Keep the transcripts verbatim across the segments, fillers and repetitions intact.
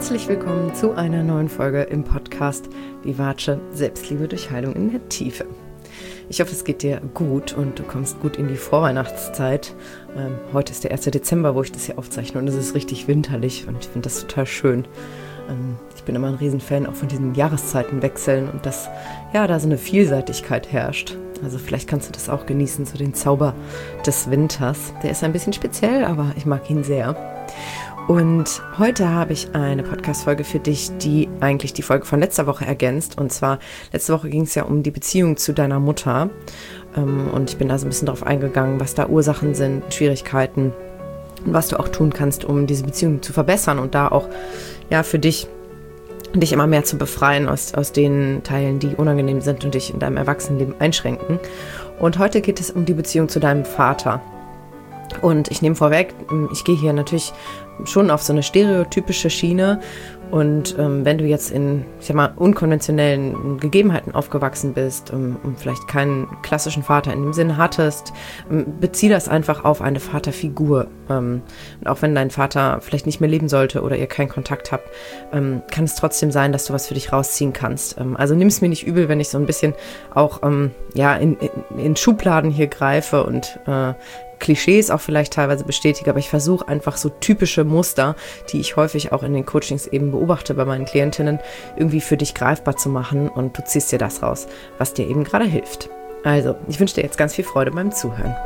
Herzlich willkommen zu einer neuen Folge im Podcast Vivace Selbstliebe durch Heilung in der Tiefe. Ich hoffe, es geht dir gut und du kommst gut in die Vorweihnachtszeit. Ähm, heute ist der erste Dezember, wo ich das hier aufzeichne und es ist richtig winterlich und ich finde das total schön. Ähm, ich bin immer ein Riesenfan auch von diesen Jahreszeitenwechseln und dass ja da so eine Vielseitigkeit herrscht. Also vielleicht kannst du das auch genießen, so den Zauber des Winters. Der ist ein bisschen speziell, aber ich mag ihn sehr. Und heute habe ich eine Podcast-Folge für dich, die eigentlich die Folge von letzter Woche ergänzt. Und zwar, letzte Woche ging es ja um die Beziehung zu deiner Mutter. Und ich bin da so ein bisschen drauf eingegangen, was da Ursachen sind, Schwierigkeiten und was du auch tun kannst, um diese Beziehung zu verbessern und da auch ja für dich, dich immer mehr zu befreien aus, aus den Teilen, die unangenehm sind und dich in deinem Erwachsenenleben einschränken. Und heute geht es um die Beziehung zu deinem Vater. Und ich nehme vorweg, ich gehe hier natürlich schon auf so eine stereotypische Schiene und ähm, wenn du jetzt in, ich sag mal, unkonventionellen Gegebenheiten aufgewachsen bist ähm, und vielleicht keinen klassischen Vater in dem Sinne hattest, ähm, bezieh das einfach auf eine Vaterfigur. Ähm, und auch wenn dein Vater vielleicht nicht mehr leben sollte oder ihr keinen Kontakt habt, ähm, kann es trotzdem sein, dass du was für dich rausziehen kannst. Ähm, also nimm es mir nicht übel, wenn ich so ein bisschen auch ähm, ja, in, in, in Schubladen hier greife und äh, Klischees auch vielleicht teilweise bestätige, aber ich versuche einfach so typische Muster, die ich häufig auch in den Coachings eben beobachte bei meinen Klientinnen, irgendwie für dich greifbar zu machen und du ziehst dir das raus, was dir eben gerade hilft. Also, ich wünsche dir jetzt ganz viel Freude beim Zuhören.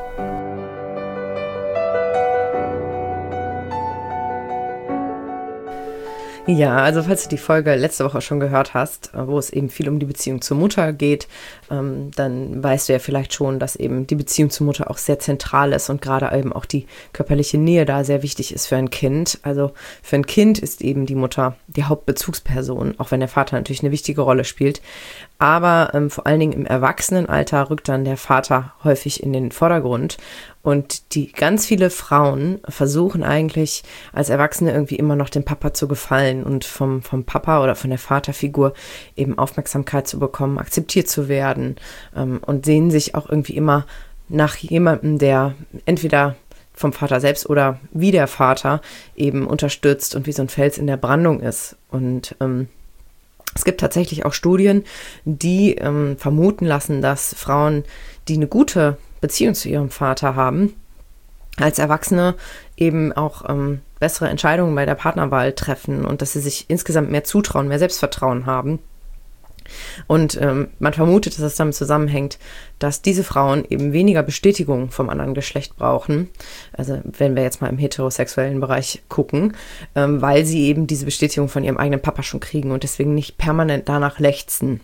Ja, also falls du die Folge letzte Woche schon gehört hast, wo es eben viel um die Beziehung zur Mutter geht, ähm, dann weißt du ja vielleicht schon, dass eben die Beziehung zur Mutter auch sehr zentral ist und gerade eben auch die körperliche Nähe da sehr wichtig ist für ein Kind. Also für ein Kind ist eben die Mutter die Hauptbezugsperson, auch wenn der Vater natürlich eine wichtige Rolle spielt. Aber ähm, vor allen Dingen im Erwachsenenalter rückt dann der Vater häufig in den Vordergrund. Und die ganz viele Frauen versuchen eigentlich als Erwachsene irgendwie immer noch dem Papa zu gefallen und vom, vom Papa oder von der Vaterfigur eben Aufmerksamkeit zu bekommen, akzeptiert zu werden ähm, und sehen sich auch irgendwie immer nach jemandem, der entweder vom Vater selbst oder wie der Vater eben unterstützt und wie so ein Fels in der Brandung ist. Und ähm, es gibt tatsächlich auch Studien, die ähm, vermuten lassen, dass Frauen, die eine gute Beziehung zu ihrem Vater haben, als Erwachsene eben auch ähm, bessere Entscheidungen bei der Partnerwahl treffen und dass sie sich insgesamt mehr zutrauen, mehr Selbstvertrauen haben. Und ähm, man vermutet, dass es damit zusammenhängt, dass diese Frauen eben weniger Bestätigung vom anderen Geschlecht brauchen, also wenn wir jetzt mal im heterosexuellen Bereich gucken, ähm, weil sie eben diese Bestätigung von ihrem eigenen Papa schon kriegen und deswegen nicht permanent danach lechzen.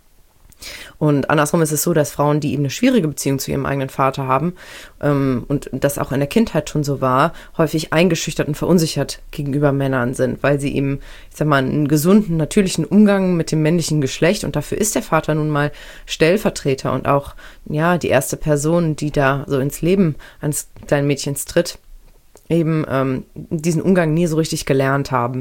Und andersrum ist es so, dass Frauen, die eben eine schwierige Beziehung zu ihrem eigenen Vater haben ähm, und das auch in der Kindheit schon so war, häufig eingeschüchtert und verunsichert gegenüber Männern sind, weil sie eben, ich sag mal, einen gesunden, natürlichen Umgang mit dem männlichen Geschlecht, und dafür ist der Vater nun mal Stellvertreter und auch ja die erste Person, die da so ins Leben eines kleinen Mädchens tritt, eben ähm, diesen Umgang nie so richtig gelernt haben.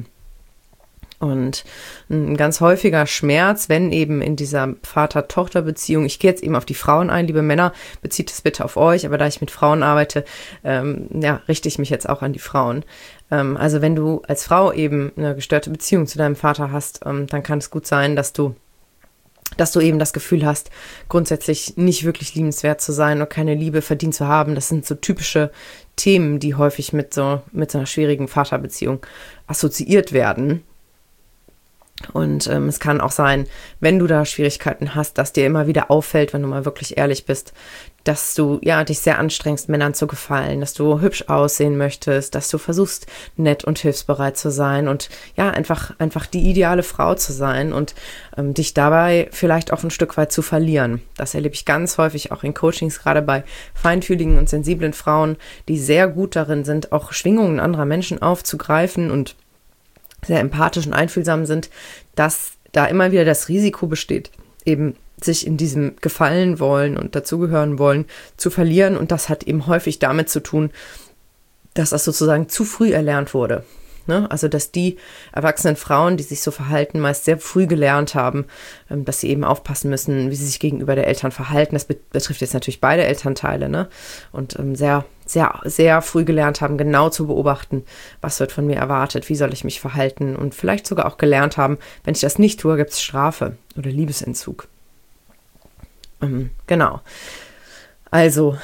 Und ein ganz häufiger Schmerz, wenn eben in dieser Vater-Tochter-Beziehung, ich gehe jetzt eben auf die Frauen ein, liebe Männer, bezieht es bitte auf euch, aber da ich mit Frauen arbeite, ähm, ja, richte ich mich jetzt auch an die Frauen. Ähm, also wenn du als Frau eben eine gestörte Beziehung zu deinem Vater hast, ähm, dann kann es gut sein, dass du dass du eben das Gefühl hast, grundsätzlich nicht wirklich liebenswert zu sein und keine Liebe verdient zu haben. Das sind so typische Themen, die häufig mit so, mit so einer schwierigen Vaterbeziehung assoziiert werden. Und ähm, es kann auch sein, wenn du da Schwierigkeiten hast, dass dir immer wieder auffällt, wenn du mal wirklich ehrlich bist, dass du ja dich sehr anstrengst, Männern zu gefallen, dass du hübsch aussehen möchtest, dass du versuchst, nett und hilfsbereit zu sein und ja, einfach einfach die ideale Frau zu sein und ähm, dich dabei vielleicht auch ein Stück weit zu verlieren. Das erlebe ich ganz häufig auch in Coachings, gerade bei feinfühligen und sensiblen Frauen, die sehr gut darin sind, auch Schwingungen anderer Menschen aufzugreifen und sehr empathisch und einfühlsam sind, dass da immer wieder das Risiko besteht, eben sich in diesem Gefallen wollen und dazugehören wollen, zu verlieren. Und das hat eben häufig damit zu tun, dass das sozusagen zu früh erlernt wurde. Ne? Also dass die erwachsenen Frauen, die sich so verhalten, meist sehr früh gelernt haben, ähm, dass sie eben aufpassen müssen, wie sie sich gegenüber der Eltern verhalten. Das betrifft jetzt natürlich beide Elternteile, ne? Und ähm, sehr sehr, sehr früh gelernt haben, genau zu beobachten, was wird von mir erwartet, wie soll ich mich verhalten und vielleicht sogar auch gelernt haben, wenn ich das nicht tue, gibt es Strafe oder Liebesentzug. Ähm, genau. Also,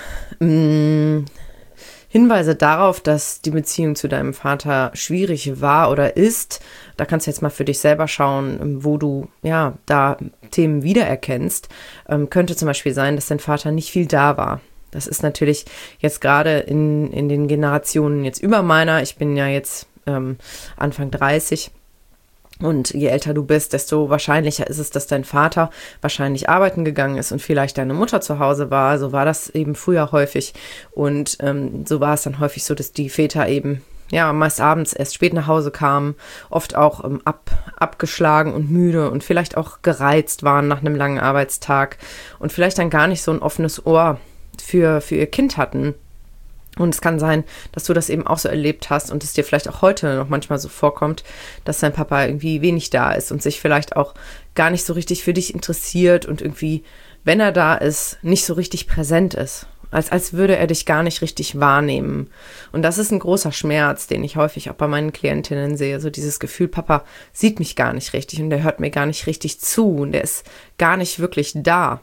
mh, Hinweise darauf, dass die Beziehung zu deinem Vater schwierig war oder ist, da kannst du jetzt mal für dich selber schauen, wo du ja da Themen wiedererkennst. Ähm, könnte zum Beispiel sein, dass dein Vater nicht viel da war. Das ist natürlich jetzt gerade in, in den Generationen jetzt über meiner, ich bin ja jetzt ähm, Anfang dreißig, und je älter du bist, desto wahrscheinlicher ist es, dass dein Vater wahrscheinlich arbeiten gegangen ist und vielleicht deine Mutter zu Hause war. So war das eben früher häufig. Und ähm, so war es dann häufig so, dass die Väter eben ja meist abends erst spät nach Hause kamen, oft auch ähm, ab, abgeschlagen und müde und vielleicht auch gereizt waren nach einem langen Arbeitstag und vielleicht dann gar nicht so ein offenes Ohr für, für ihr Kind hatten. Und es kann sein, dass du das eben auch so erlebt hast und es dir vielleicht auch heute noch manchmal so vorkommt, dass dein Papa irgendwie wenig da ist und sich vielleicht auch gar nicht so richtig für dich interessiert und irgendwie, wenn er da ist, nicht so richtig präsent ist. Als, als würde er dich gar nicht richtig wahrnehmen. Und das ist ein großer Schmerz, den ich häufig auch bei meinen Klientinnen sehe. So dieses Gefühl, Papa sieht mich gar nicht richtig und der hört mir gar nicht richtig zu und der ist gar nicht wirklich da.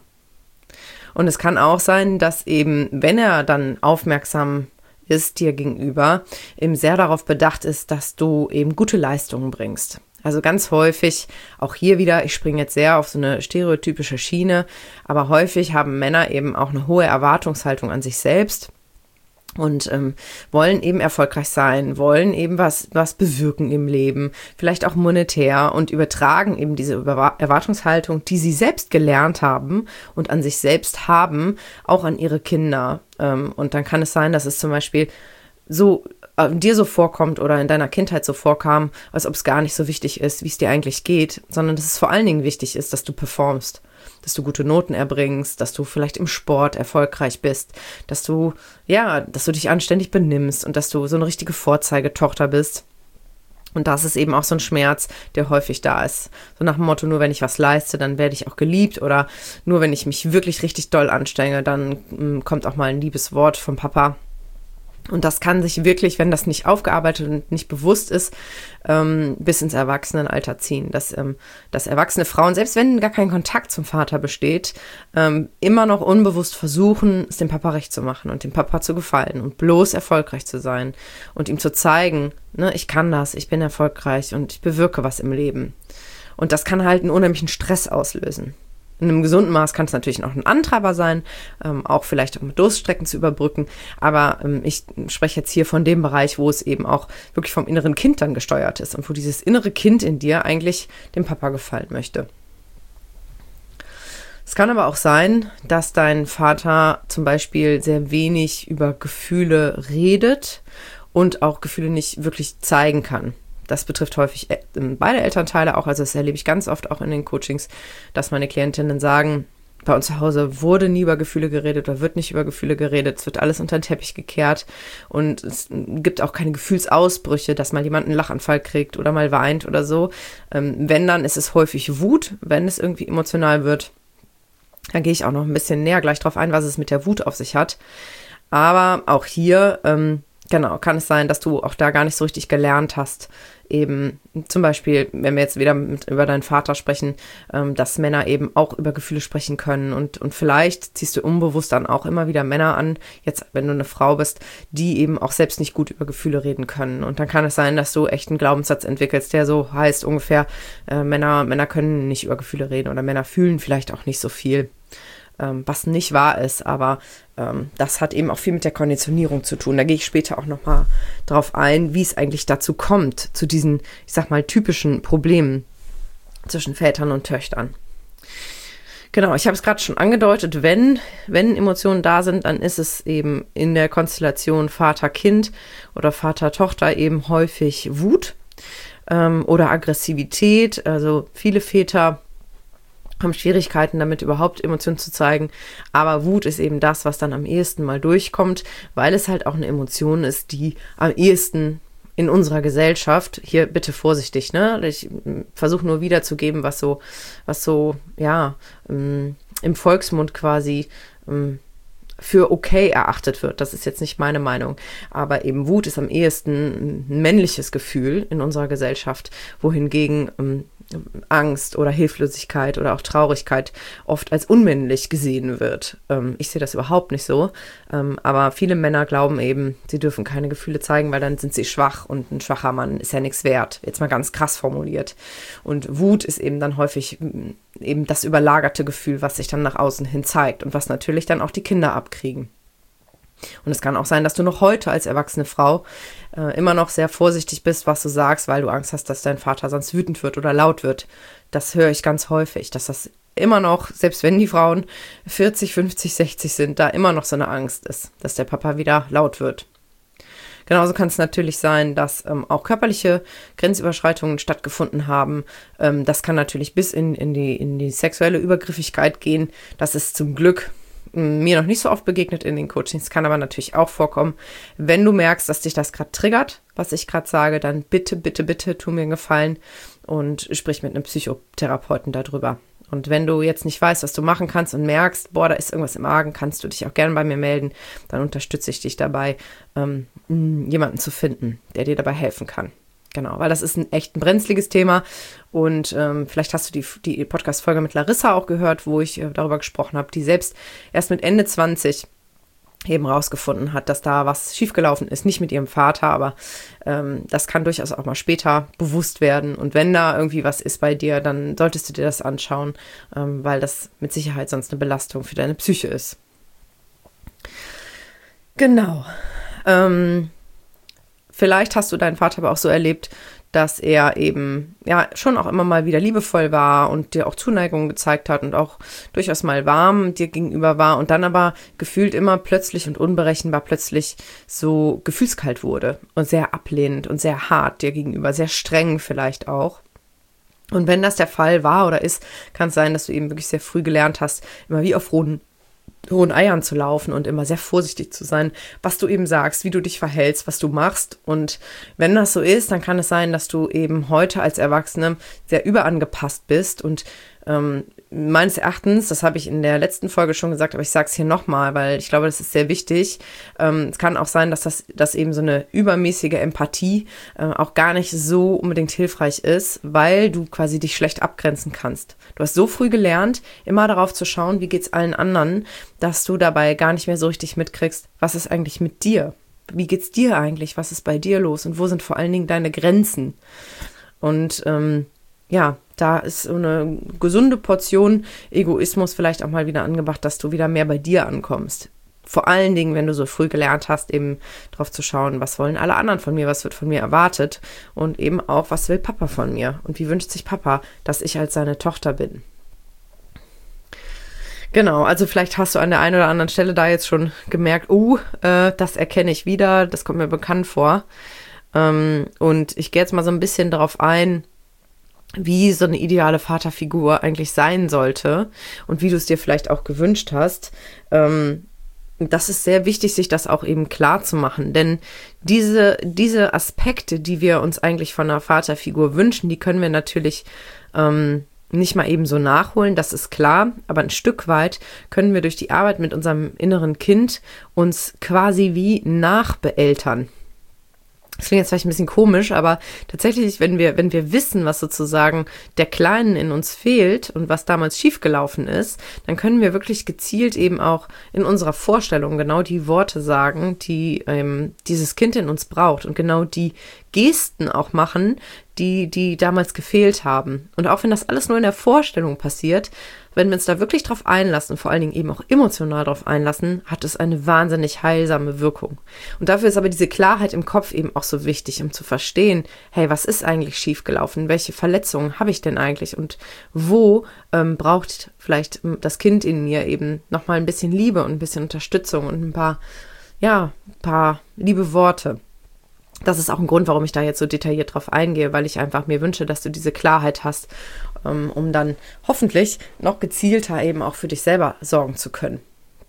Und es kann auch sein, dass eben, wenn er dann aufmerksam ist dir gegenüber, eben sehr darauf bedacht ist, dass du eben gute Leistungen bringst. Also ganz häufig, auch hier wieder, ich springe jetzt sehr auf so eine stereotypische Schiene, aber häufig haben Männer eben auch eine hohe Erwartungshaltung an sich selbst und ähm, wollen eben erfolgreich sein, wollen eben was, was bewirken im Leben, vielleicht auch monetär und übertragen eben diese Über- Erwartungshaltung, die sie selbst gelernt haben und an sich selbst haben, auch an ihre Kinder. Ähm, und dann kann es sein, dass es zum Beispiel so äh, dir so vorkommt oder in deiner Kindheit so vorkam, als ob es gar nicht so wichtig ist, wie es dir eigentlich geht, sondern dass es vor allen Dingen wichtig ist, dass du performst, dass du gute Noten erbringst, dass du vielleicht im Sport erfolgreich bist, dass du, ja, dass du dich anständig benimmst und dass du so eine richtige Vorzeigetochter bist. Und das ist eben auch so ein Schmerz, der häufig da ist. So nach dem Motto, nur wenn ich was leiste, dann werde ich auch geliebt oder nur wenn ich mich wirklich richtig doll anstrenge, dann mh, kommt auch mal ein liebes Wort vom Papa. Und das kann sich wirklich, wenn das nicht aufgearbeitet und nicht bewusst ist, ähm, bis ins Erwachsenenalter ziehen. Dass, ähm, dass erwachsene Frauen, selbst wenn gar kein Kontakt zum Vater besteht, ähm, immer noch unbewusst versuchen, es dem Papa recht zu machen und dem Papa zu gefallen und bloß erfolgreich zu sein und ihm zu zeigen, ne, ich kann das, ich bin erfolgreich und ich bewirke was im Leben. Und das kann halt einen unheimlichen Stress auslösen. In einem gesunden Maß kann es natürlich noch ein Antreiber sein, ähm, auch vielleicht auch mit Durststrecken zu überbrücken. Aber ähm, ich spreche jetzt hier von dem Bereich, wo es eben auch wirklich vom inneren Kind dann gesteuert ist und wo dieses innere Kind in dir eigentlich dem Papa gefallen möchte. Es kann aber auch sein, dass dein Vater zum Beispiel sehr wenig über Gefühle redet und auch Gefühle nicht wirklich zeigen kann. Das betrifft häufig beide Elternteile auch, also das erlebe ich ganz oft auch in den Coachings, dass meine Klientinnen sagen, bei uns zu Hause wurde nie über Gefühle geredet oder wird nicht über Gefühle geredet, es wird alles unter den Teppich gekehrt und es gibt auch keine Gefühlsausbrüche, dass mal jemand einen Lachanfall kriegt oder mal weint oder so. Wenn, dann ist es häufig Wut, wenn es irgendwie emotional wird. Da gehe ich auch noch ein bisschen näher gleich drauf ein, was es mit der Wut auf sich hat. Aber auch hier, ähm, genau, kann es sein, dass du auch da gar nicht so richtig gelernt hast, eben zum Beispiel, wenn wir jetzt wieder mit, über deinen Vater sprechen, ähm, dass Männer eben auch über Gefühle sprechen können und, und vielleicht ziehst du unbewusst dann auch immer wieder Männer an, jetzt wenn du eine Frau bist, die eben auch selbst nicht gut über Gefühle reden können und dann kann es sein, dass du echt einen Glaubenssatz entwickelst, der so heißt ungefähr, äh, Männer, Männer können nicht über Gefühle reden oder Männer fühlen vielleicht auch nicht so viel. Was nicht wahr ist, aber ähm, das hat eben auch viel mit der Konditionierung zu tun. Da gehe ich später auch nochmal drauf ein, wie es eigentlich dazu kommt, zu diesen, ich sag mal, typischen Problemen zwischen Vätern und Töchtern. Genau, ich habe es gerade schon angedeutet, wenn, wenn Emotionen da sind, dann ist es eben in der Konstellation Vater-Kind oder Vater-Tochter eben häufig Wut ähm, oder Aggressivität. Also viele Väter haben Schwierigkeiten damit, überhaupt Emotionen zu zeigen. Aber Wut ist eben das, was dann am ehesten mal durchkommt, weil es halt auch eine Emotion ist, die am ehesten in unserer Gesellschaft, hier bitte vorsichtig, ne? Ich versuche nur wiederzugeben, was so, was so, ja, im Volksmund quasi für okay erachtet wird. Das ist jetzt nicht meine Meinung, aber eben Wut ist am ehesten ein männliches Gefühl in unserer Gesellschaft, wohingegen ähm, Angst oder Hilflosigkeit oder auch Traurigkeit oft als unmännlich gesehen wird. Ähm, ich sehe das überhaupt nicht so, ähm, aber viele Männer glauben eben, sie dürfen keine Gefühle zeigen, weil dann sind sie schwach und ein schwacher Mann ist ja nichts wert. Jetzt mal ganz krass formuliert. Und Wut ist eben dann häufig eben das überlagerte Gefühl, was sich dann nach außen hin zeigt und was natürlich dann auch die Kinder abkriegen. Und es kann auch sein, dass du noch heute als erwachsene Frau äh, immer noch sehr vorsichtig bist, was du sagst, weil du Angst hast, dass dein Vater sonst wütend wird oder laut wird. Das höre ich ganz häufig, dass das immer noch, selbst wenn die Frauen vierzig, fünfzig, sechzig sind, da immer noch so eine Angst ist, dass der Papa wieder laut wird. Genauso kann es natürlich sein, dass ähm, auch körperliche Grenzüberschreitungen stattgefunden haben. Ähm, das kann natürlich bis in, in, die, in die sexuelle Übergriffigkeit gehen. Das ist zum Glück mir noch nicht so oft begegnet in den Coachings, kann aber natürlich auch vorkommen. Wenn du merkst, dass dich das gerade triggert, was ich gerade sage, dann bitte, bitte, bitte tu mir einen Gefallen und sprich mit einem Psychotherapeuten darüber. Und wenn du jetzt nicht weißt, was du machen kannst und merkst, boah, da ist irgendwas im Argen, kannst du dich auch gerne bei mir melden. Dann unterstütze ich dich dabei, ähm, jemanden zu finden, der dir dabei helfen kann. Genau, weil das ist ein echt ein brenzliges Thema und ähm, vielleicht hast du die, die Podcast-Folge mit Larissa auch gehört, wo ich äh, darüber gesprochen habe, die selbst erst mit Ende zwanzig eben rausgefunden hat, dass da was schiefgelaufen ist, nicht mit ihrem Vater, aber ähm, das kann durchaus auch mal später bewusst werden und wenn da irgendwie was ist bei dir, dann solltest du dir das anschauen, ähm, weil das mit Sicherheit sonst eine Belastung für deine Psyche ist. Genau, ähm, vielleicht hast du deinen Vater aber auch so erlebt, dass er eben ja schon auch immer mal wieder liebevoll war und dir auch Zuneigung gezeigt hat und auch durchaus mal warm dir gegenüber war und dann aber gefühlt immer plötzlich und unberechenbar plötzlich so gefühlskalt wurde und sehr ablehnend und sehr hart dir gegenüber, sehr streng vielleicht auch. Und wenn das der Fall war oder ist, kann es sein, dass du eben wirklich sehr früh gelernt hast, immer wie auf rohen hohen Eiern zu laufen und immer sehr vorsichtig zu sein, was du eben sagst, wie du dich verhältst, was du machst. Und wenn das so ist, dann kann es sein, dass du eben heute als Erwachsene sehr überangepasst bist und ähm, meines Erachtens, das habe ich in der letzten Folge schon gesagt, aber ich sage es hier nochmal, weil ich glaube, das ist sehr wichtig. Ähm, es kann auch sein, dass das dass eben so eine übermäßige Empathie äh, auch gar nicht so unbedingt hilfreich ist, weil du quasi dich schlecht abgrenzen kannst. Du hast so früh gelernt, immer darauf zu schauen, wie geht's allen anderen, dass du dabei gar nicht mehr so richtig mitkriegst, was ist eigentlich mit dir? Wie geht's dir eigentlich? Was ist bei dir los? Und wo sind vor allen Dingen deine Grenzen? Und ähm, ja, da ist so eine gesunde Portion Egoismus vielleicht auch mal wieder angebracht, dass du wieder mehr bei dir ankommst. Vor allen Dingen, wenn du so früh gelernt hast, eben drauf zu schauen, was wollen alle anderen von mir, was wird von mir erwartet und eben auch, was will Papa von mir und wie wünscht sich Papa, dass ich als seine Tochter bin. Genau, also vielleicht hast du an der einen oder anderen Stelle da jetzt schon gemerkt, oh, äh, das erkenne ich wieder, das kommt mir bekannt vor. Ähm, und ich gehe jetzt mal so ein bisschen darauf ein, wie so eine ideale Vaterfigur eigentlich sein sollte und wie du es dir vielleicht auch gewünscht hast. Ähm, das ist sehr wichtig, sich das auch eben klar zu machen, denn diese, diese Aspekte, die wir uns eigentlich von einer Vaterfigur wünschen, die können wir natürlich ähm, nicht mal eben so nachholen, das ist klar, aber ein Stück weit können wir durch die Arbeit mit unserem inneren Kind uns quasi wie nachbeeltern. Das klingt jetzt vielleicht ein bisschen komisch, aber tatsächlich, wenn wir, wenn wir wissen, was sozusagen der Kleinen in uns fehlt und was damals schiefgelaufen ist, dann können wir wirklich gezielt eben auch in unserer Vorstellung genau die Worte sagen, die ähm, dieses Kind in uns braucht und genau die Gesten auch machen, die, die damals gefehlt haben. Und auch wenn das alles nur in der Vorstellung passiert, wenn wir uns da wirklich drauf einlassen, vor allen Dingen eben auch emotional drauf einlassen, hat es eine wahnsinnig heilsame Wirkung. Und dafür ist aber diese Klarheit im Kopf eben auch so wichtig, um zu verstehen, hey, was ist eigentlich schiefgelaufen? Welche Verletzungen habe ich denn eigentlich? Und wo ähm, braucht vielleicht das Kind in mir eben nochmal ein bisschen Liebe und ein bisschen Unterstützung und ein paar, ja, ein paar liebe Worte. Das ist auch ein Grund, warum ich da jetzt so detailliert drauf eingehe, weil ich einfach mir wünsche, dass du diese Klarheit hast, um dann hoffentlich noch gezielter eben auch für dich selber sorgen zu können.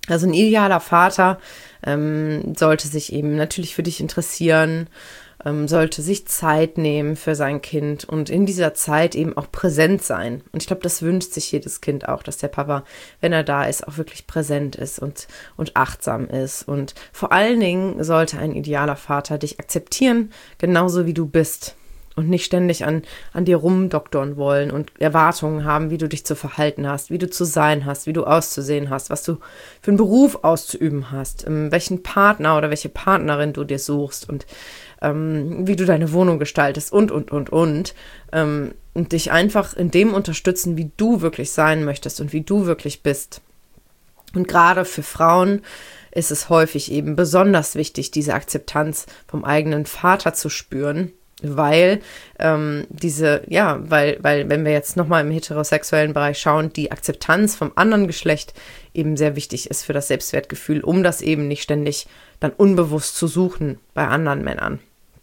Also ein idealer Vater ähm, sollte sich eben natürlich für dich interessieren, ähm, sollte sich Zeit nehmen für sein Kind und in dieser Zeit eben auch präsent sein. Und ich glaube, das wünscht sich jedes Kind auch, dass der Papa, wenn er da ist, auch wirklich präsent ist und, und achtsam ist. Und vor allen Dingen sollte ein idealer Vater dich akzeptieren, genauso wie du bist. Und nicht ständig an, an dir rumdoktern wollen und Erwartungen haben, wie du dich zu verhalten hast, wie du zu sein hast, wie du auszusehen hast, was du für einen Beruf auszuüben hast, ähm, welchen Partner oder welche Partnerin du dir suchst und ähm, wie du deine Wohnung gestaltest und, und, und, und. Ähm, und dich einfach in dem unterstützen, wie du wirklich sein möchtest und wie du wirklich bist. Und gerade für Frauen ist es häufig eben besonders wichtig, diese Akzeptanz vom eigenen Vater zu spüren, weil ähm, diese, ja, weil, weil, wenn wir jetzt nochmal im heterosexuellen Bereich schauen, die Akzeptanz vom anderen Geschlecht eben sehr wichtig ist für das Selbstwertgefühl, um das eben nicht ständig dann unbewusst zu suchen bei anderen Männern.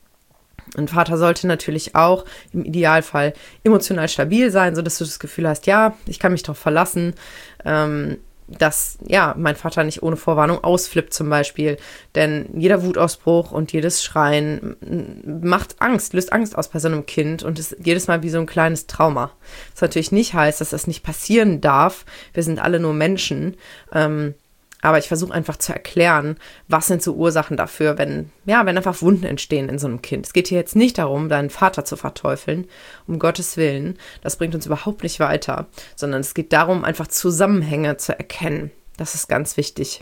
Ein Vater sollte natürlich auch im Idealfall emotional stabil sein, sodass du das Gefühl hast, ja, ich kann mich darauf verlassen, ähm, dass, ja, mein Vater nicht ohne Vorwarnung ausflippt zum Beispiel, denn jeder Wutausbruch und jedes Schreien macht Angst, löst Angst aus bei so einem Kind und ist jedes Mal wie so ein kleines Trauma. Was natürlich nicht heißt, dass das nicht passieren darf, wir sind alle nur Menschen, ähm, aber ich versuche einfach zu erklären, was sind so Ursachen dafür, wenn, ja, wenn einfach Wunden entstehen in so einem Kind. Es geht hier jetzt nicht darum, deinen Vater zu verteufeln, um Gottes Willen. Das bringt uns überhaupt nicht weiter, sondern es geht darum, einfach Zusammenhänge zu erkennen. Das ist ganz wichtig.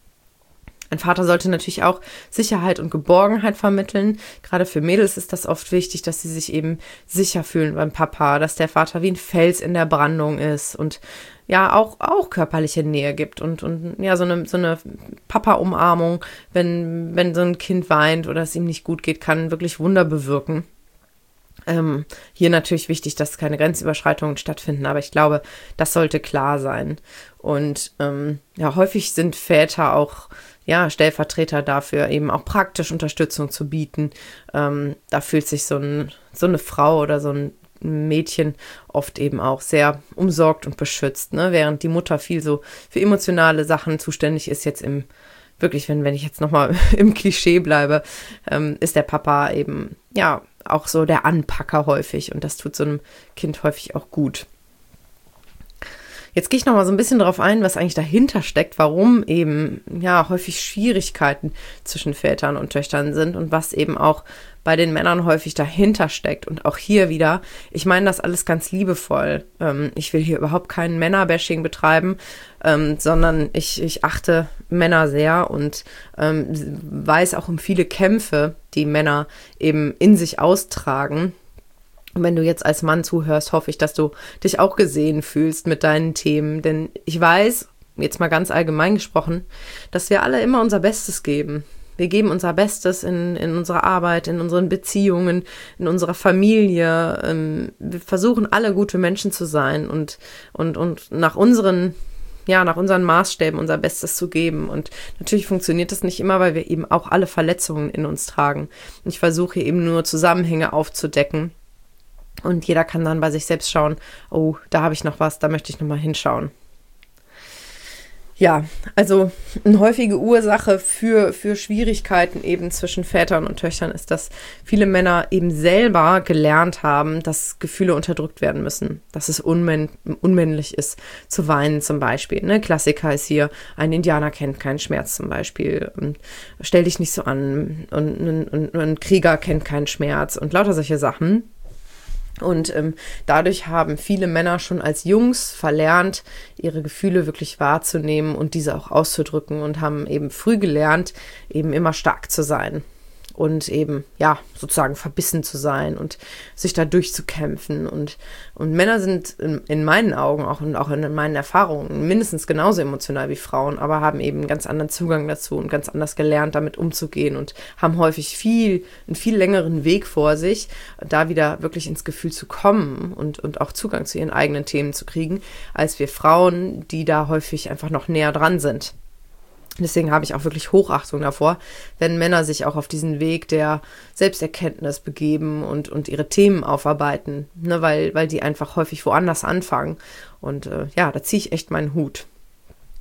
Ein Vater sollte natürlich auch Sicherheit und Geborgenheit vermitteln. Gerade für Mädels ist das oft wichtig, dass sie sich eben sicher fühlen beim Papa, dass der Vater wie ein Fels in der Brandung ist und ja auch, auch körperliche Nähe gibt und, und ja so eine, so eine Papa-Umarmung, wenn, wenn so ein Kind weint oder es ihm nicht gut geht, kann wirklich Wunder bewirken. Ähm, hier natürlich wichtig, dass keine Grenzüberschreitungen stattfinden, aber ich glaube, das sollte klar sein. Und ähm, ja, häufig sind Väter auch ja, Stellvertreter dafür, eben auch praktisch Unterstützung zu bieten. Ähm, da fühlt sich so, ein, so eine Frau oder so ein Mädchen oft eben auch sehr umsorgt und beschützt, ne? Während die Mutter viel so für emotionale Sachen zuständig ist, jetzt im, wirklich, wenn, wenn ich jetzt nochmal im Klischee bleibe, ähm, ist der Papa eben, ja, auch so der Anpacker häufig und das tut so einem Kind häufig auch gut. Jetzt gehe ich noch mal so ein bisschen darauf ein, was eigentlich dahinter steckt, warum eben ja häufig Schwierigkeiten zwischen Vätern und Töchtern sind und was eben auch bei den Männern häufig dahinter steckt. Und auch hier wieder, ich meine das alles ganz liebevoll. Ähm, ich will hier überhaupt kein Männerbashing betreiben, ähm, sondern ich, ich achte Männer sehr und ähm, weiß auch um viele Kämpfe, die Männer eben in sich austragen. Und wenn du jetzt als Mann zuhörst, hoffe ich, dass du dich auch gesehen fühlst mit deinen Themen. Denn ich weiß, jetzt mal ganz allgemein gesprochen, dass wir alle immer unser Bestes geben. Wir geben unser Bestes in, in unserer Arbeit, in unseren Beziehungen, in unserer Familie. Ähm, wir versuchen alle gute Menschen zu sein und, und, und nach unseren, ja, nach unseren Maßstäben unser Bestes zu geben. Und natürlich funktioniert das nicht immer, weil wir eben auch alle Verletzungen in uns tragen. Und ich versuche eben nur Zusammenhänge aufzudecken. Und jeder kann dann bei sich selbst schauen, oh, da habe ich noch was, da möchte ich nochmal hinschauen. Ja, also eine häufige Ursache für, für Schwierigkeiten eben zwischen Vätern und Töchtern ist, dass viele Männer eben selber gelernt haben, dass Gefühle unterdrückt werden müssen, dass es unmänn- unmännlich ist, zu weinen zum Beispiel. Ne? Klassiker ist hier, ein Indianer kennt keinen Schmerz zum Beispiel, und stell dich nicht so an, und, und, und ein Krieger kennt keinen Schmerz und lauter solche Sachen. Und ähm, dadurch haben viele Männer schon als Jungs verlernt, ihre Gefühle wirklich wahrzunehmen und diese auch auszudrücken und haben eben früh gelernt, eben immer stark zu sein und eben, ja, sozusagen verbissen zu sein und sich da durchzukämpfen. Und, und Männer sind in, in meinen Augen auch und auch in meinen Erfahrungen mindestens genauso emotional wie Frauen, aber haben eben einen ganz anderen Zugang dazu und ganz anders gelernt, damit umzugehen und haben häufig viel, einen viel längeren Weg vor sich, da wieder wirklich ins Gefühl zu kommen und, und auch Zugang zu ihren eigenen Themen zu kriegen, als wir Frauen, die da häufig einfach noch näher dran sind. Deswegen habe ich auch wirklich Hochachtung davor, wenn Männer sich auch auf diesen Weg der Selbsterkenntnis begeben und, und ihre Themen aufarbeiten, ne, weil, weil die einfach häufig woanders anfangen. Und äh, ja, da ziehe ich echt meinen Hut.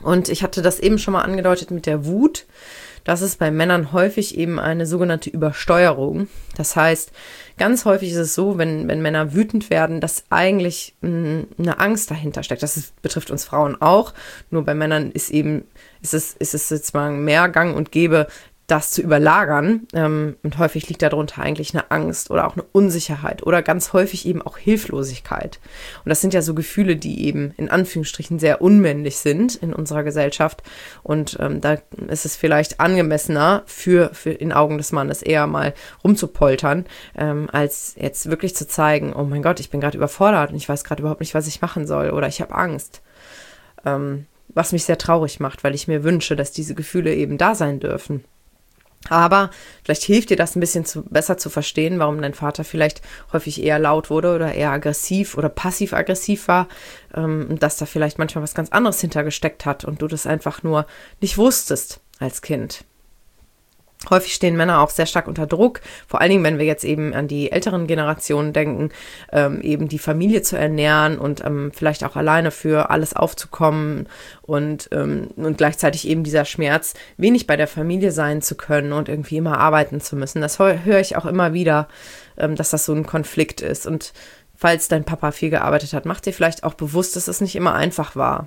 Und ich hatte das eben schon mal angedeutet mit der Wut. Das ist bei Männern häufig eben eine sogenannte Übersteuerung. Das heißt, ganz häufig ist es so, wenn, wenn Männer wütend werden, dass eigentlich mh, eine Angst dahinter steckt. Das ist, betrifft uns Frauen auch. Nur bei Männern ist eben, ist es, ist es jetzt mal mehr Gang und Gäbe, das zu überlagern. Ähm, und häufig liegt darunter eigentlich eine Angst oder auch eine Unsicherheit oder ganz häufig eben auch Hilflosigkeit. Und das sind ja so Gefühle, die eben in Anführungsstrichen sehr unmännlich sind in unserer Gesellschaft. Und ähm, da ist es vielleicht angemessener für, für in Augen des Mannes eher mal rumzupoltern, ähm, als jetzt wirklich zu zeigen, oh mein Gott, ich bin gerade überfordert und ich weiß gerade überhaupt nicht, was ich machen soll oder ich habe Angst. Ähm, was mich sehr traurig macht, weil ich mir wünsche, dass diese Gefühle eben da sein dürfen. Aber vielleicht hilft dir das ein bisschen zu, besser zu verstehen, warum dein Vater vielleicht häufig eher laut wurde oder eher aggressiv oder passiv-aggressiv war, ähm, und dass da vielleicht manchmal was ganz anderes hintergesteckt hat und du das einfach nur nicht wusstest als Kind. Häufig stehen Männer auch sehr stark unter Druck, vor allen Dingen, wenn wir jetzt eben an die älteren Generationen denken, ähm, eben die Familie zu ernähren und ähm, vielleicht auch alleine für alles aufzukommen und, ähm, und gleichzeitig eben dieser Schmerz, wenig bei der Familie sein zu können und irgendwie immer arbeiten zu müssen. Das höre ich auch immer wieder, ähm, dass das so ein Konflikt ist. Und falls dein Papa viel gearbeitet hat, mach dir vielleicht auch bewusst, dass es nicht immer einfach war.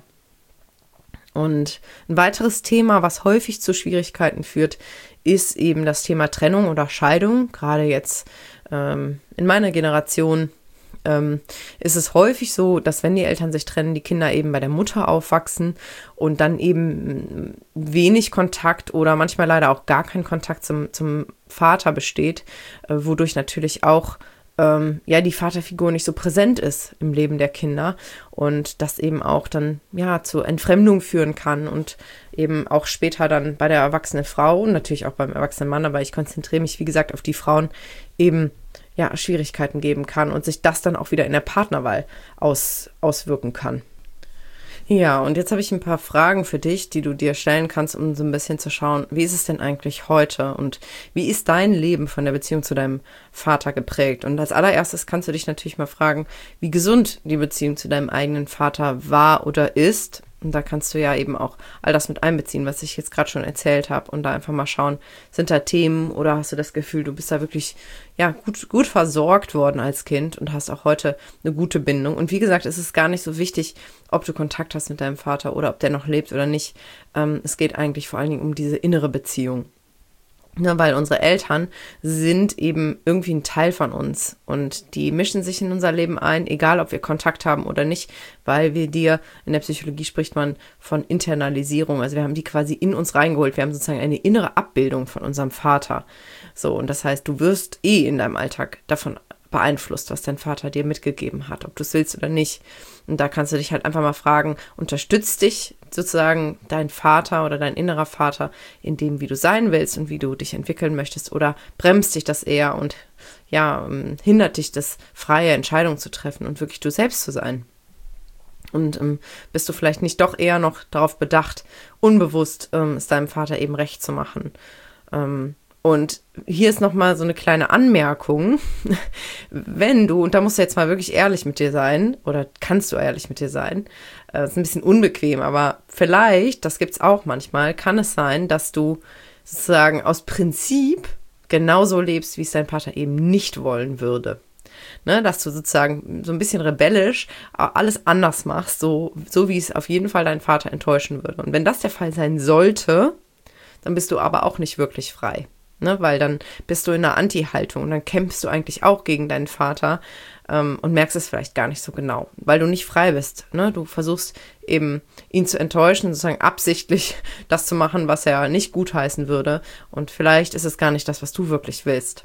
Und ein weiteres Thema, was häufig zu Schwierigkeiten führt, ist eben das Thema Trennung oder Scheidung. Gerade jetzt ähm, in meiner Generation ähm, ist es häufig so, dass wenn die Eltern sich trennen, die Kinder eben bei der Mutter aufwachsen und dann eben wenig Kontakt oder manchmal leider auch gar kein Kontakt zum, zum Vater besteht, äh, wodurch natürlich auch Ähm, ja, die Vaterfigur nicht so präsent ist im Leben der Kinder und das eben auch dann, ja, zu Entfremdung führen kann und eben auch später dann bei der erwachsenen Frau und natürlich auch beim erwachsenen Mann, aber ich konzentriere mich, wie gesagt, auf die Frauen, eben, ja, Schwierigkeiten geben kann und sich das dann auch wieder in der Partnerwahl aus, auswirken kann. Ja, und jetzt habe ich ein paar Fragen für dich, die du dir stellen kannst, um so ein bisschen zu schauen, wie ist es denn eigentlich heute und wie ist dein Leben von der Beziehung zu deinem Vater geprägt? Und als allererstes kannst du dich natürlich mal fragen, wie gesund die Beziehung zu deinem eigenen Vater war oder ist. Und da kannst du ja eben auch all das mit einbeziehen, was ich jetzt gerade schon erzählt habe und da einfach mal schauen, sind da Themen oder hast du das Gefühl, du bist da wirklich ja gut, gut versorgt worden als Kind und hast auch heute eine gute Bindung. Und wie gesagt, es ist gar nicht so wichtig, ob du Kontakt hast mit deinem Vater oder ob der noch lebt oder nicht. Ähm, es geht eigentlich vor allen Dingen um diese innere Beziehung. Ne, weil unsere Eltern sind eben irgendwie ein Teil von uns und die mischen sich in unser Leben ein, egal ob wir Kontakt haben oder nicht, weil wir dir, in der Psychologie spricht man von Internalisierung, also wir haben die quasi in uns reingeholt, wir haben sozusagen eine innere Abbildung von unserem Vater. So, und das heißt, du wirst eh in deinem Alltag davon beeinflusst, was dein Vater dir mitgegeben hat, ob du es willst oder nicht. Und da kannst du dich halt einfach mal fragen, unterstützt dich sozusagen dein Vater oder dein innerer Vater in dem, wie du sein willst und wie du dich entwickeln möchtest, oder bremst dich das eher und ja, hindert dich, das freie Entscheidungen zu treffen und wirklich du selbst zu sein? Und ähm, bist du vielleicht nicht doch eher noch darauf bedacht, unbewusst ähm, es deinem Vater eben recht zu machen? Ähm, Und hier ist nochmal so eine kleine Anmerkung, wenn du, und da musst du jetzt mal wirklich ehrlich mit dir sein, oder kannst du ehrlich mit dir sein, äh, ist ein bisschen unbequem, aber vielleicht, das gibt's auch manchmal, kann es sein, dass du sozusagen aus Prinzip genauso lebst, wie es dein Vater eben nicht wollen würde. Ne, dass du sozusagen so ein bisschen rebellisch alles anders machst, so, so wie es auf jeden Fall dein Vater enttäuschen würde. Und wenn das der Fall sein sollte, dann bist du aber auch nicht wirklich frei. Ne, weil dann bist du in einer Anti-Haltung und dann kämpfst du eigentlich auch gegen deinen Vater ähm, und merkst es vielleicht gar nicht so genau, weil du nicht frei bist. Ne? Du versuchst eben, ihn zu enttäuschen, sozusagen absichtlich das zu machen, was er nicht gutheißen würde. Und vielleicht ist es gar nicht das, was du wirklich willst.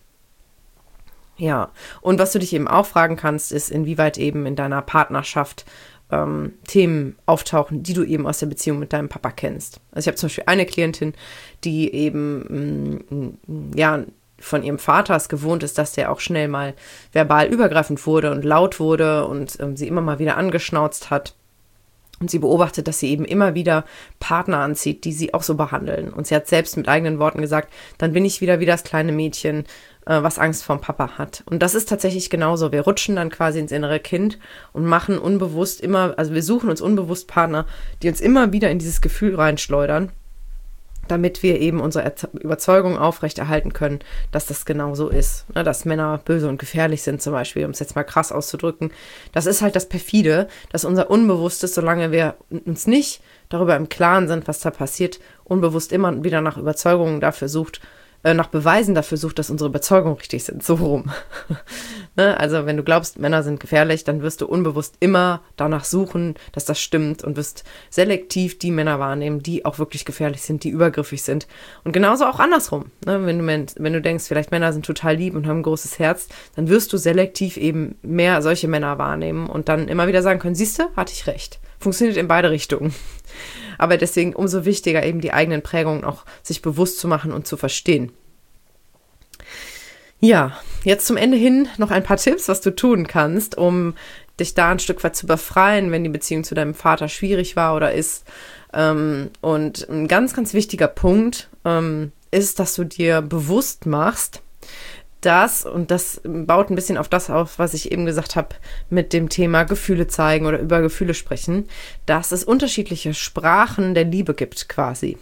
Ja, und was du dich eben auch fragen kannst, ist, inwieweit eben in deiner Partnerschaft Ähm, Themen auftauchen, die du eben aus der Beziehung mit deinem Papa kennst. Also ich habe zum Beispiel eine Klientin, die eben mh, ja von ihrem Vater es gewohnt ist, dass der auch schnell mal verbal übergreifend wurde und laut wurde und ähm, sie immer mal wieder angeschnauzt hat. Und sie beobachtet, dass sie eben immer wieder Partner anzieht, die sie auch so behandeln. Und sie hat selbst mit eigenen Worten gesagt, dann bin ich wieder wie das kleine Mädchen, äh, was Angst vorm Papa hat. Und das ist tatsächlich genauso. Wir rutschen dann quasi ins innere Kind und machen unbewusst immer, also wir suchen uns unbewusst Partner, die uns immer wieder in dieses Gefühl reinschleudern, damit wir eben unsere Überzeugung aufrechterhalten können, dass das genau so ist. Ne, dass Männer böse und gefährlich sind zum Beispiel, um es jetzt mal krass auszudrücken. Das ist halt das Perfide, dass unser Unbewusstes, solange wir uns nicht darüber im Klaren sind, was da passiert, unbewusst immer wieder nach Überzeugungen dafür sucht, äh, nach Beweisen dafür sucht, dass unsere Überzeugungen richtig sind. So rum. Ne, also wenn du glaubst, Männer sind gefährlich, dann wirst du unbewusst immer danach suchen, dass das stimmt und wirst selektiv die Männer wahrnehmen, die auch wirklich gefährlich sind, die übergriffig sind. Und genauso auch andersrum. Ne, wenn du, wenn du denkst, vielleicht Männer sind total lieb und haben ein großes Herz, dann wirst du selektiv eben mehr solche Männer wahrnehmen und dann immer wieder sagen können, siehst du, hatte ich recht. Funktioniert in beide Richtungen. Aber deswegen umso wichtiger, eben die eigenen Prägungen auch sich bewusst zu machen und zu verstehen. Ja, jetzt zum Ende hin noch ein paar Tipps, was du tun kannst, um dich da ein Stück weit zu befreien, wenn die Beziehung zu deinem Vater schwierig war oder ist. Und ein ganz, ganz wichtiger Punkt ist, dass du dir bewusst machst, dass, und das baut ein bisschen auf das auf, was ich eben gesagt habe, mit dem Thema Gefühle zeigen oder über Gefühle sprechen, dass es unterschiedliche Sprachen der Liebe gibt quasi.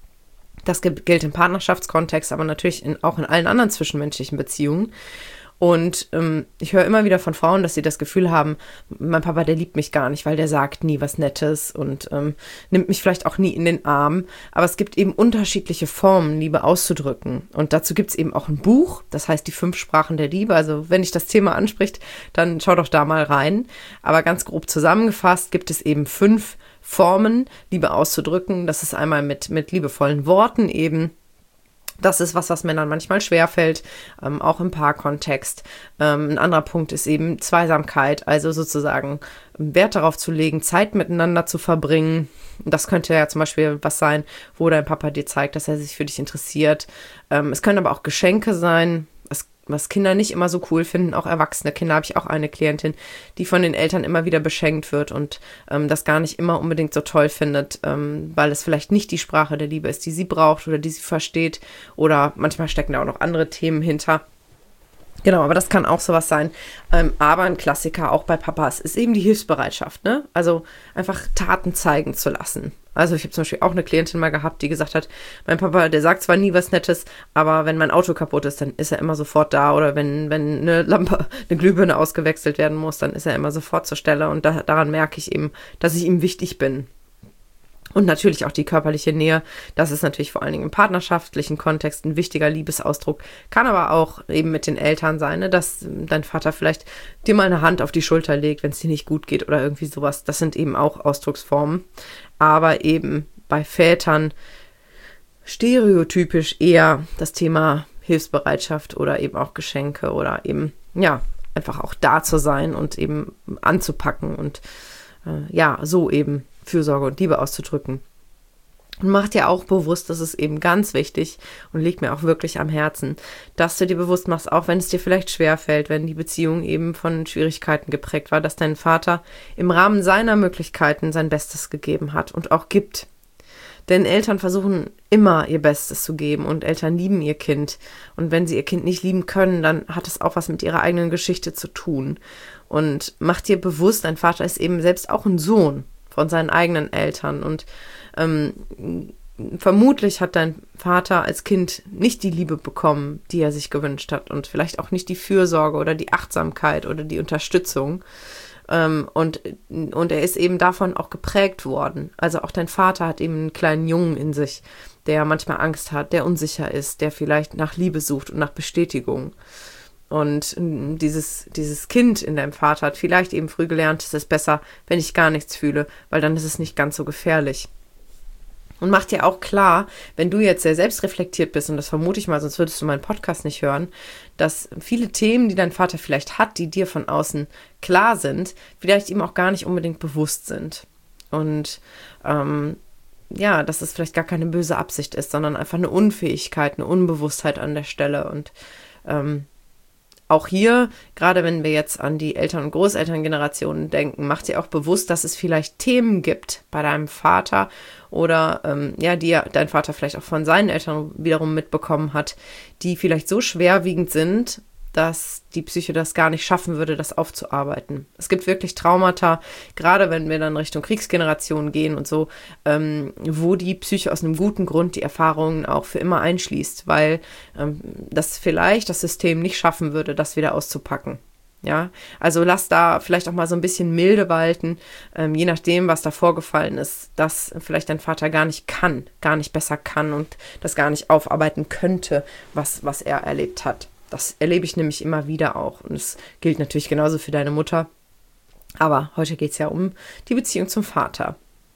Das gilt im Partnerschaftskontext, aber natürlich in, auch in allen anderen zwischenmenschlichen Beziehungen. Und ähm, ich höre immer wieder von Frauen, dass sie das Gefühl haben, mein Papa, der liebt mich gar nicht, weil der sagt nie was Nettes und ähm, nimmt mich vielleicht auch nie in den Arm. Aber es gibt eben unterschiedliche Formen, Liebe auszudrücken. Und dazu gibt es eben auch ein Buch, das heißt die fünf Sprachen der Liebe. Also wenn dich das Thema anspricht, dann schau doch da mal rein. Aber ganz grob zusammengefasst gibt es eben fünf Formen, Liebe auszudrücken. Das ist einmal mit, mit liebevollen Worten eben. Das ist was, was Männern manchmal schwerfällt, ähm, auch im Paarkontext. Ähm, ein anderer Punkt ist eben Zweisamkeit, also sozusagen Wert darauf zu legen, Zeit miteinander zu verbringen. Das könnte ja zum Beispiel was sein, wo dein Papa dir zeigt, dass er sich für dich interessiert. Ähm, es können aber auch Geschenke sein, was, was Kinder nicht immer so cool finden, auch erwachsene Kinder. Habe ich auch eine Klientin, die von den Eltern immer wieder beschenkt wird und ähm, das gar nicht immer unbedingt so toll findet, ähm, weil es vielleicht nicht die Sprache der Liebe ist, die sie braucht oder die sie versteht, oder manchmal stecken da auch noch andere Themen hinter. Genau, aber das kann auch sowas sein. Ähm, aber ein Klassiker auch bei Papas ist eben die Hilfsbereitschaft, ne? Also einfach Taten zeigen zu lassen. Also ich habe zum Beispiel auch eine Klientin mal gehabt, die gesagt hat, mein Papa, der sagt zwar nie was Nettes, aber wenn mein Auto kaputt ist, dann ist er immer sofort da. Oder wenn, wenn eine Lampe, eine Glühbirne ausgewechselt werden muss, dann ist er immer sofort zur Stelle. Und da, daran merke ich eben, dass ich ihm wichtig bin. Und natürlich auch die körperliche Nähe, das ist natürlich vor allen Dingen im partnerschaftlichen Kontext ein wichtiger Liebesausdruck, kann aber auch eben mit den Eltern sein, ne? Dass dein Vater vielleicht dir mal eine Hand auf die Schulter legt, wenn es dir nicht gut geht oder irgendwie sowas. Das sind eben auch Ausdrucksformen, aber eben bei Vätern stereotypisch eher das Thema Hilfsbereitschaft oder eben auch Geschenke oder eben, ja, einfach auch da zu sein und eben anzupacken und äh, ja, so eben Fürsorge und Liebe auszudrücken. Und mach dir auch bewusst, das ist eben ganz wichtig und liegt mir auch wirklich am Herzen, dass du dir bewusst machst, auch wenn es dir vielleicht schwerfällt, wenn die Beziehung eben von Schwierigkeiten geprägt war, dass dein Vater im Rahmen seiner Möglichkeiten sein Bestes gegeben hat und auch gibt. Denn Eltern versuchen immer ihr Bestes zu geben und Eltern lieben ihr Kind. Und wenn sie ihr Kind nicht lieben können, dann hat es auch was mit ihrer eigenen Geschichte zu tun. Und mach dir bewusst, dein Vater ist eben selbst auch ein Sohn von seinen eigenen Eltern und ähm, vermutlich hat dein Vater als Kind nicht die Liebe bekommen, die er sich gewünscht hat und vielleicht auch nicht die Fürsorge oder die Achtsamkeit oder die Unterstützung ähm, und, und er ist eben davon auch geprägt worden. Also auch dein Vater hat eben einen kleinen Jungen in sich, der manchmal Angst hat, der unsicher ist, der vielleicht nach Liebe sucht und nach Bestätigung. Und dieses, dieses Kind in deinem Vater hat vielleicht eben früh gelernt, es ist besser, wenn ich gar nichts fühle, weil dann ist es nicht ganz so gefährlich. Und mach dir auch klar, wenn du jetzt sehr selbstreflektiert bist, und das vermute ich mal, sonst würdest du meinen Podcast nicht hören, dass viele Themen, die dein Vater vielleicht hat, die dir von außen klar sind, vielleicht ihm auch gar nicht unbedingt bewusst sind. Und ähm, ja, dass es vielleicht gar keine böse Absicht ist, sondern einfach eine Unfähigkeit, eine Unbewusstheit an der Stelle. Und ähm, auch hier, gerade wenn wir jetzt an die Eltern- und Großelterngenerationen denken, mach dir auch bewusst, dass es vielleicht Themen gibt bei deinem Vater oder ähm, ja, die ja dein Vater vielleicht auch von seinen Eltern wiederum mitbekommen hat, die vielleicht so schwerwiegend sind, dass die Psyche das gar nicht schaffen würde, das aufzuarbeiten. Es gibt wirklich Traumata, gerade wenn wir dann Richtung Kriegsgeneration gehen und so, ähm, wo die Psyche aus einem guten Grund die Erfahrungen auch für immer einschließt, weil ähm, das vielleicht das System nicht schaffen würde, das wieder auszupacken. Ja, also lass da vielleicht auch mal so ein bisschen Milde walten, ähm, je nachdem, was da vorgefallen ist, dass vielleicht dein Vater gar nicht kann, gar nicht besser kann und das gar nicht aufarbeiten könnte, was, was er erlebt hat. Das erlebe ich nämlich immer wieder auch. Und es gilt natürlich genauso für deine Mutter. Aber heute geht es ja um die Beziehung zum Vater.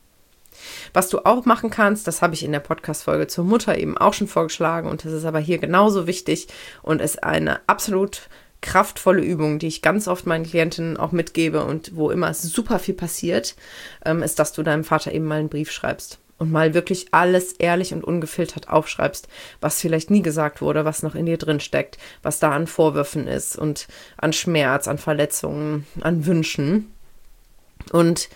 Was du auch machen kannst, das habe ich in der Podcast-Folge zur Mutter eben auch schon vorgeschlagen. Und das ist aber hier genauso wichtig und ist eine absolut kraftvolle Übung, die ich ganz oft meinen Klientinnen auch mitgebe und wo immer super viel passiert, ähm, ist, dass du deinem Vater eben mal einen Brief schreibst. Und mal wirklich alles ehrlich und ungefiltert aufschreibst, was vielleicht nie gesagt wurde, was noch in dir drin steckt, was da an Vorwürfen ist und an Schmerz, an Verletzungen, an Wünschen. Und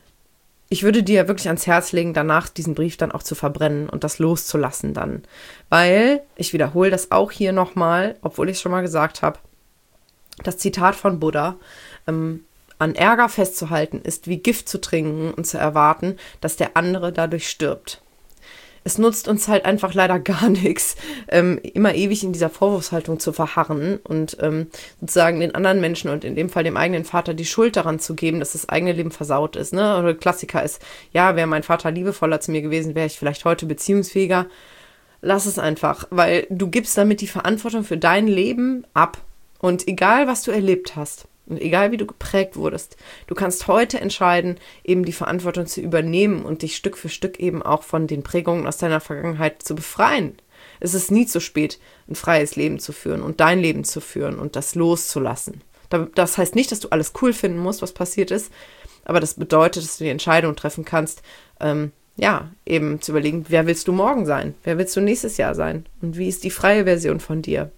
ich würde dir wirklich ans Herz legen, danach diesen Brief dann auch zu verbrennen und das loszulassen dann. Weil, ich wiederhole das auch hier nochmal, obwohl ich es schon mal gesagt habe, das Zitat von Buddha, ähm, an Ärger festzuhalten ist wie Gift zu trinken und zu erwarten, dass der andere dadurch stirbt. Es nutzt uns halt einfach leider gar nichts, ähm, immer ewig in dieser Vorwurfshaltung zu verharren und ähm, sozusagen den anderen Menschen und in dem Fall dem eigenen Vater die Schuld daran zu geben, dass das eigene Leben versaut ist. Ne? Oder Klassiker ist, ja, wäre mein Vater liebevoller zu mir gewesen, wäre ich vielleicht heute beziehungsfähiger. Lass es einfach, weil du gibst damit die Verantwortung für dein Leben ab. Und egal, was du erlebt hast, und egal wie du geprägt wurdest, du kannst heute entscheiden, eben die Verantwortung zu übernehmen und dich Stück für Stück eben auch von den Prägungen aus deiner Vergangenheit zu befreien. Es ist nie zu spät, ein freies Leben zu führen und dein Leben zu führen und das loszulassen. Das heißt nicht, dass du alles cool finden musst, was passiert ist, aber das bedeutet, dass du die Entscheidung treffen kannst, ähm, ja, eben zu überlegen, wer willst du morgen sein? Wer willst du nächstes Jahr sein? Und wie ist die freie Version von dir?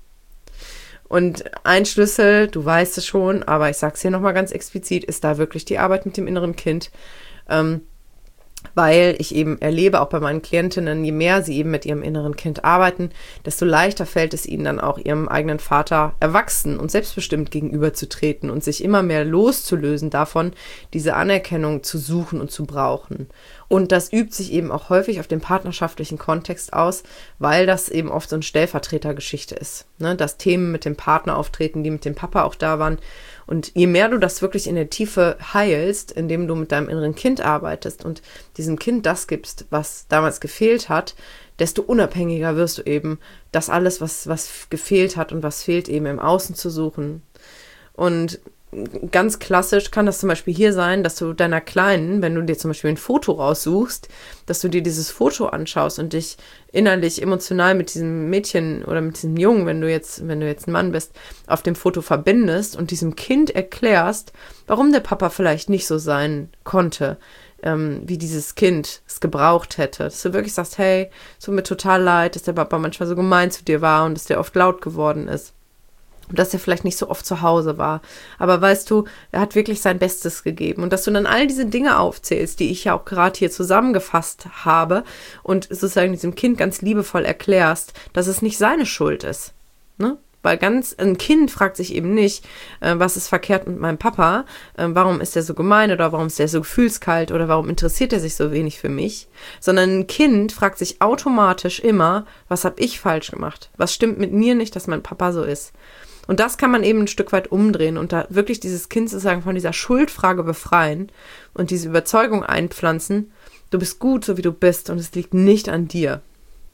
Und ein Schlüssel, du weißt es schon, aber ich sage es hier nochmal ganz explizit, ist da wirklich die Arbeit mit dem inneren Kind. Ähm, weil ich eben erlebe, auch bei meinen Klientinnen, je mehr sie eben mit ihrem inneren Kind arbeiten, desto leichter fällt es ihnen dann auch, ihrem eigenen Vater erwachsen und selbstbestimmt gegenüberzutreten und sich immer mehr loszulösen davon, diese Anerkennung zu suchen und zu brauchen. Und das übt sich eben auch häufig auf dem partnerschaftlichen Kontext aus, weil das eben oft so eine Stellvertretergeschichte ist, ne? Dass Themen mit dem Partner auftreten, die mit dem Papa auch da waren. Und je mehr du das wirklich in der Tiefe heilst, indem du mit deinem inneren Kind arbeitest und diesem Kind das gibst, was damals gefehlt hat, desto unabhängiger wirst du eben, das alles, was, was gefehlt hat und was fehlt, eben im Außen zu suchen. Und ganz klassisch kann das zum Beispiel hier sein, dass du deiner Kleinen, wenn du dir zum Beispiel ein Foto raussuchst, dass du dir dieses Foto anschaust und dich innerlich emotional mit diesem Mädchen oder mit diesem Jungen, wenn du jetzt, wenn du jetzt ein Mann bist, auf dem Foto verbindest und diesem Kind erklärst, warum der Papa vielleicht nicht so sein konnte, ähm, wie dieses Kind es gebraucht hätte. Dass du wirklich sagst, hey, es tut mir total leid, dass der Papa manchmal so gemein zu dir war und dass der oft laut geworden ist. Und dass er vielleicht nicht so oft zu Hause war. Aber weißt du, er hat wirklich sein Bestes gegeben. Und dass du dann all diese Dinge aufzählst, die ich ja auch gerade hier zusammengefasst habe und sozusagen diesem Kind ganz liebevoll erklärst, dass es nicht seine Schuld ist. Ne? Weil ganz, ein Kind fragt sich eben nicht, äh, was ist verkehrt mit meinem Papa, äh, warum ist er so gemein oder warum ist er so gefühlskalt oder warum interessiert er sich so wenig für mich, sondern ein Kind fragt sich automatisch immer, was habe ich falsch gemacht? Was stimmt mit mir nicht, dass mein Papa so ist? Und das kann man eben ein Stück weit umdrehen und da wirklich dieses Kind sozusagen von dieser Schuldfrage befreien und diese Überzeugung einpflanzen, du bist gut, so wie du bist und es liegt nicht an dir.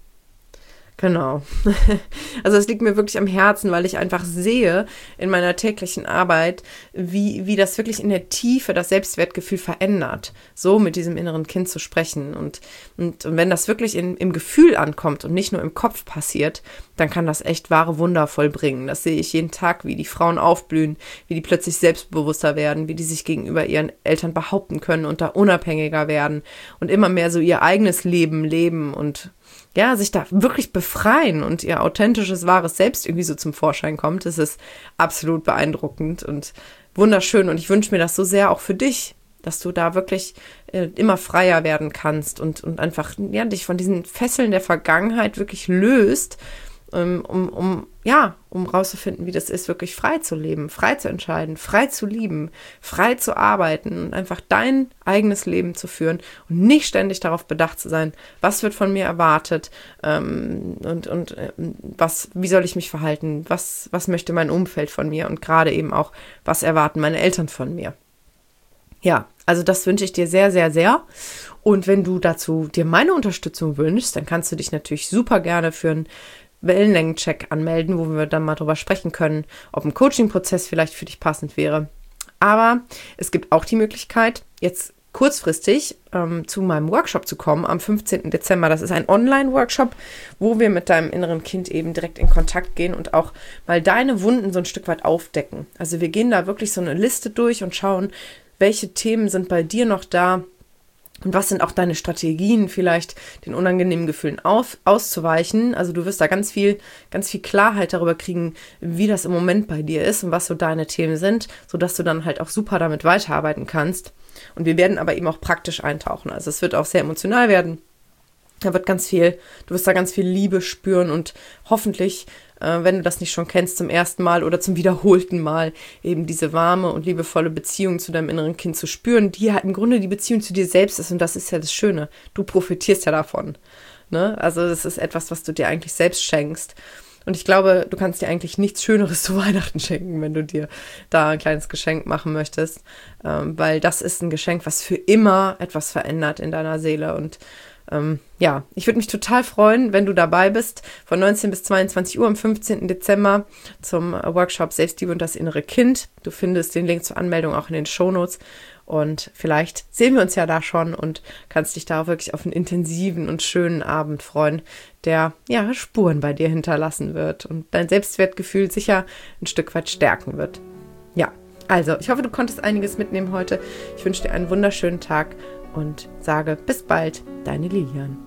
Genau. Also es liegt mir wirklich am Herzen, weil ich einfach sehe in meiner täglichen Arbeit, wie, wie das wirklich in der Tiefe das Selbstwertgefühl verändert, so mit diesem inneren Kind zu sprechen. Und, und, und wenn das wirklich in, im Gefühl ankommt und nicht nur im Kopf passiert, dann kann das echt wahre Wunder vollbringen. Das sehe ich jeden Tag, wie die Frauen aufblühen, wie die plötzlich selbstbewusster werden, wie die sich gegenüber ihren Eltern behaupten können und da unabhängiger werden und immer mehr so ihr eigenes Leben leben und ja, sich da wirklich befreien und ihr authentisches, wahres Selbst irgendwie so zum Vorschein kommt. Das ist absolut beeindruckend und wunderschön und ich wünsche mir das so sehr auch für dich, dass du da wirklich äh, immer freier werden kannst und, und einfach ja, dich von diesen Fesseln der Vergangenheit wirklich löst, um, um, um, ja, um rauszufinden, wie das ist, wirklich frei zu leben, frei zu entscheiden, frei zu lieben, frei zu arbeiten und einfach dein eigenes Leben zu führen und nicht ständig darauf bedacht zu sein, was wird von mir erwartet ähm, und, und äh, was, wie soll ich mich verhalten, was, was möchte mein Umfeld von mir und gerade eben auch, was erwarten meine Eltern von mir. Ja, also das wünsche ich dir sehr, sehr, sehr. Und wenn du dazu dir meine Unterstützung wünschst, dann kannst du dich natürlich super gerne für einen Wellenlängencheck anmelden, wo wir dann mal drüber sprechen können, ob ein Coaching-Prozess vielleicht für dich passend wäre. Aber es gibt auch die Möglichkeit, jetzt kurzfristig ähm, zu meinem Workshop zu kommen am fünfzehnten Dezember. Das ist ein Online-Workshop, wo wir mit deinem inneren Kind eben direkt in Kontakt gehen und auch mal deine Wunden so ein Stück weit aufdecken. Also wir gehen da wirklich so eine Liste durch und schauen, welche Themen sind bei dir noch da und was sind auch deine Strategien, vielleicht den unangenehmen Gefühlen auf, auszuweichen. Also du wirst da ganz viel, ganz viel Klarheit darüber kriegen, wie das im Moment bei dir ist und was so deine Themen sind, sodass du dann halt auch super damit weiterarbeiten kannst. Und wir werden aber eben auch praktisch eintauchen. Also es wird auch sehr emotional werden. Da wird ganz viel, du wirst da ganz viel Liebe spüren und hoffentlich, äh, wenn du das nicht schon kennst, zum ersten Mal oder zum wiederholten Mal eben diese warme und liebevolle Beziehung zu deinem inneren Kind zu spüren, die halt im Grunde die Beziehung zu dir selbst ist und das ist ja das Schöne. Du profitierst ja davon, ne? Also das ist etwas, was du dir eigentlich selbst schenkst. Und ich glaube, du kannst dir eigentlich nichts Schöneres zu Weihnachten schenken, wenn du dir da ein kleines Geschenk machen möchtest, ähm, weil das ist ein Geschenk, was für immer etwas verändert in deiner Seele und Ähm, ja, ich würde mich total freuen, wenn du dabei bist, von neunzehn bis zweiundzwanzig Uhr am fünfzehnten Dezember zum Workshop Selbstliebe und das innere Kind. Du findest den Link zur Anmeldung auch in den Shownotes und vielleicht sehen wir uns ja da schon und kannst dich da auch wirklich auf einen intensiven und schönen Abend freuen, der ja Spuren bei dir hinterlassen wird und dein Selbstwertgefühl sicher ein Stück weit stärken wird. Ja, also ich hoffe, du konntest einiges mitnehmen heute. Ich wünsche dir einen wunderschönen Tag und sage bis bald, deine Lilian.